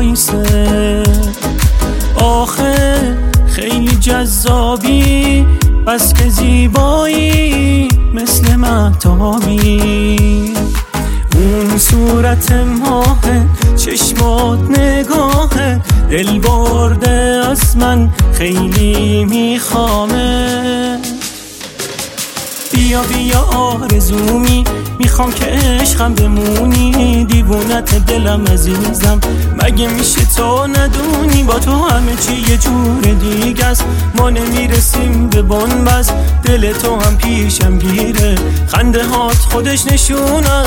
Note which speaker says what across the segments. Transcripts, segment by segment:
Speaker 1: میسه. آخه خیلی جذابی بس که زیبایی مثل مهتابی. اون صورت ماهه، چشمات نگاهه، دل برده از من خیلی میخوامه. بیا بیا آرزومی، میخوام که عشقم بمونی. دیوونت دلم عزیزم، مگه میشه تو ندونی؟ با تو همه چی یه جور دیگه است. ما نمیرسیم به بنبست، دل تو هم پیشم گیره. خنده هات خودش نشونه.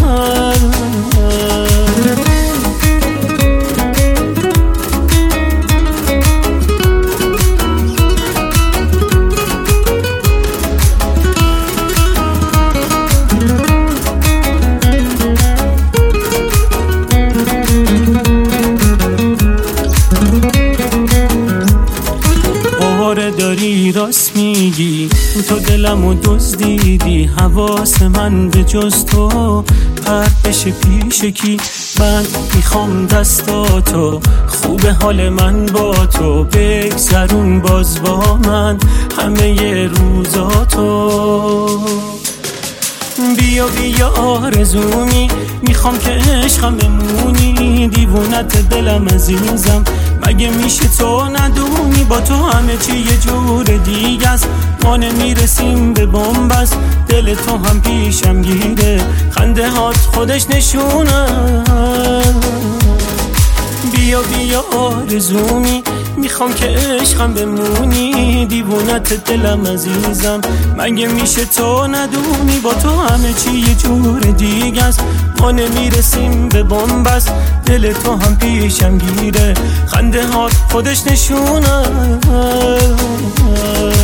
Speaker 1: داری راست میگی، تو دلمو دزدیدی. حواس من به جز تو پرت بشه پیش کی؟ من میخوام دستاتو، خوب حال من با تو. بگذرون باز با من همه روزاتو. بیا بیا آرزومی، میخوام که عشقم بمونی. دیوونت دلم عزیزم، مگه میشه تو ندونی؟ با تو همه چی یه جور دیگه است. ما نمیرسیم به بنبست، دل تو هم پیشم گیره. خنده هات خودش نشونه. بیا بیا آرزومی، میخوام که عشقم بمونی. دیوونت دلم عزیزم، مگه میشه تو ندونی؟ با تو همه چی یه جور دیگه است. ما نمیرسیم به بنبست، دل تو هم پیشم گیره. خنده هات خودش نشونه.